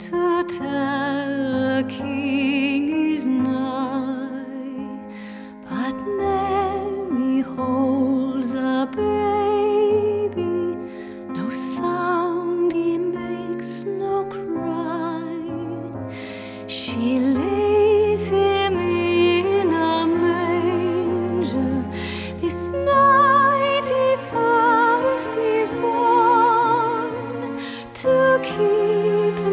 to tell a king is nigh, but Mary holds a baby, no sound he makes, no cry. She